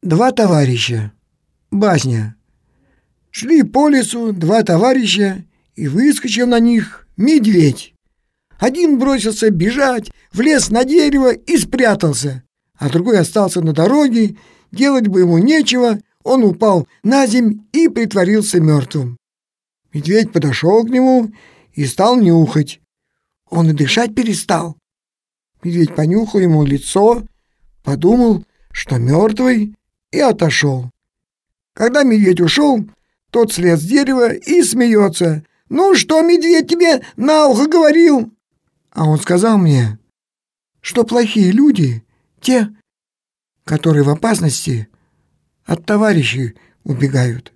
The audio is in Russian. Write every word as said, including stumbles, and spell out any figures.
Два товарища. Басня. Шли по лесу два товарища, и выскочил на них медведь. Один бросился бежать, влез на дерево и спрятался, а другой остался на дороге, делать бы ему нечего, он упал на земь и притворился мертвым. Медведь подошел к нему и стал нюхать. Он и дышать перестал. Медведь понюхал ему лицо, подумал, что мертвый, и отошел. Когда медведь ушел, тот слез с дерева и смеется. «Ну что, медведь тебе на ухо говорил?» А он сказал мне, что плохие люди те, которые в опасности от товарищей убегают.